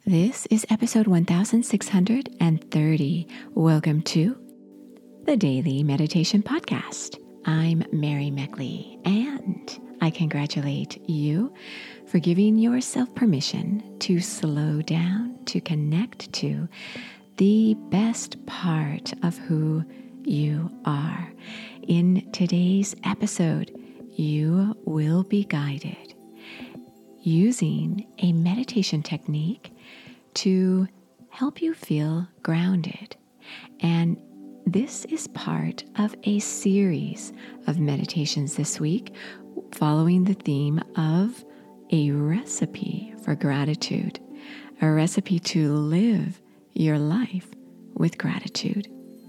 This is episode 1630. Welcome to the Daily Meditation Podcast. I'm Mary Meckley, and I congratulate you for giving yourself permission to slow down, to connect to the best part of who you are. In today's episode, you will be guided using a meditation technique to help you feel grounded. And this is part of a series of meditations this week following the theme of a recipe for gratitude, a recipe to live your life with gratitude.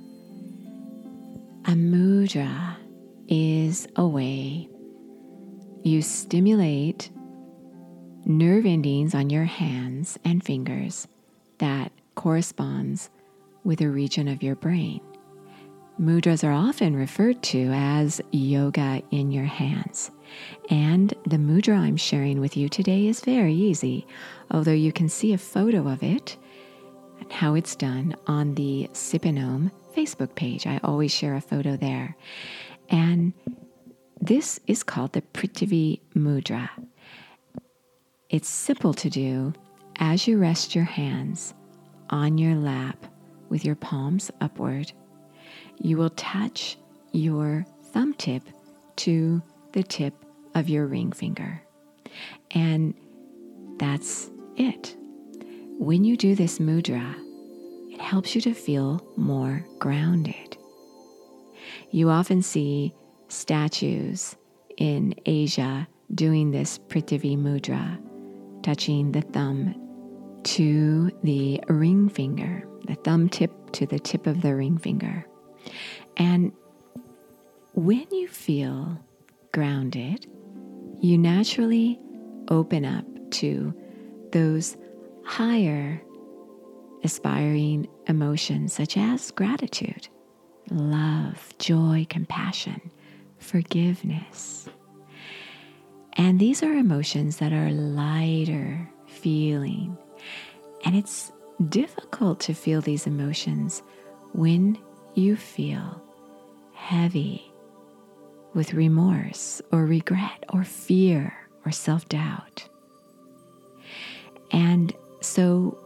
A mudra is a way you stimulate nerve endings on your hands and fingers that corresponds with a region of your brain. Mudras are often referred to as yoga in your hands. And the mudra I'm sharing with you today is very easy, although you can see a photo of it and how it's done on the Sipanome Facebook page. I always share a photo there. And this is called the Prithvi Mudra. It's simple to do as you rest your hands on your lap with your palms upward. You will touch your thumb tip to the tip of your ring finger. And that's it. When you do this mudra, it helps you to feel more grounded. You often see statues in Asia doing this Prithvi Mudra, touching the thumb to the ring finger, the thumb tip to the tip of the ring finger. And when you feel grounded, you naturally open up to those higher aspiring emotions such as gratitude, love, joy, compassion, forgiveness. And these are emotions that are lighter feeling. And it's difficult to feel these emotions when you feel heavy with remorse or regret or fear or self-doubt. And so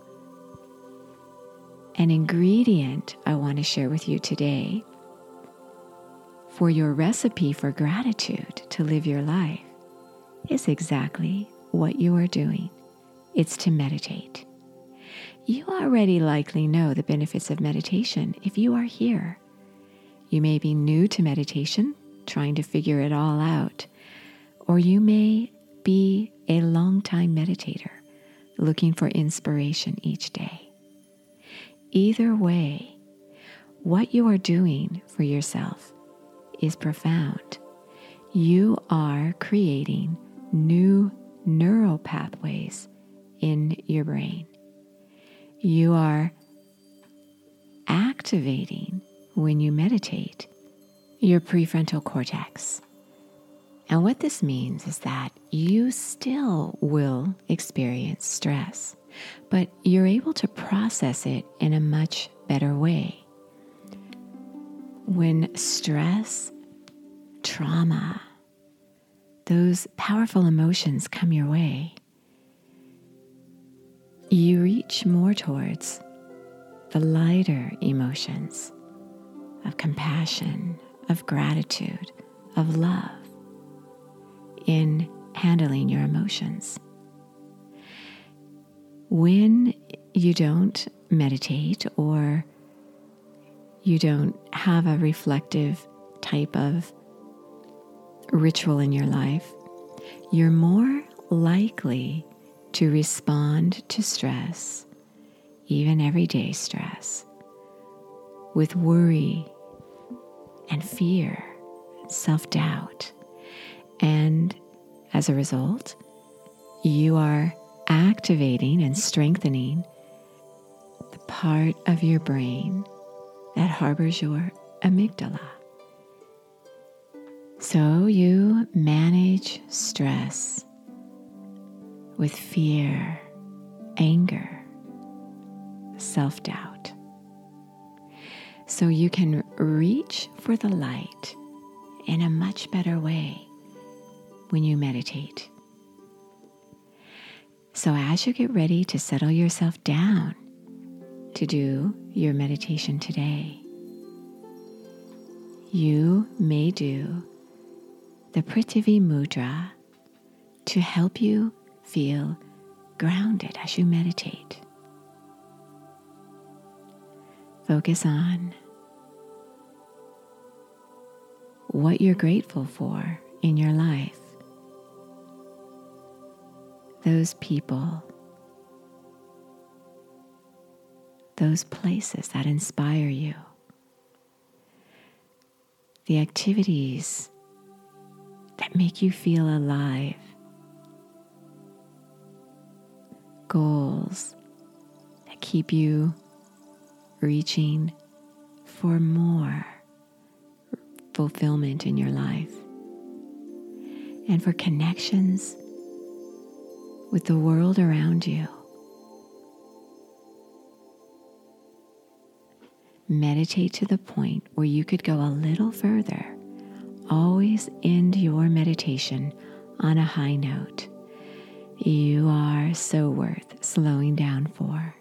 an ingredient I want to share with you today for your recipe for gratitude to live your life is exactly what you are doing. It's to meditate. You already likely know the benefits of meditation if you are here. You may be new to meditation, trying to figure it all out, or you may be a long-time meditator looking for inspiration each day. Either way, what you are doing for yourself is profound. You are creating new neural pathways in your brain. You are activating, when you meditate, your prefrontal cortex. And what this means is that you still will experience stress, but you're able to process it in a much better way. When stress, trauma, those powerful emotions come your way, you reach more towards the lighter emotions of compassion, of gratitude, of love in handling your emotions. When you don't meditate or you don't have a reflective type of ritual in your life, you're more likely to respond to stress, even everyday stress, with worry and fear, self-doubt. And as a result, you are activating and strengthening the part of your brain that harbors your amygdala. So you manage stress with fear, anger, self-doubt. So you can reach for the light in a much better way when you meditate. So as you get ready to settle yourself down to do your meditation today, you may do the Prithvi Mudra to help you feel grounded as you meditate. Focus on what you're grateful for in your life, those people, those places that inspire you, the activities that make you feel alive, goals that keep you reaching for more fulfillment in your life, and for connections with the world around you. Meditate to the point where you could go a little further. Always end your meditation on a high note. You are so worth slowing down for.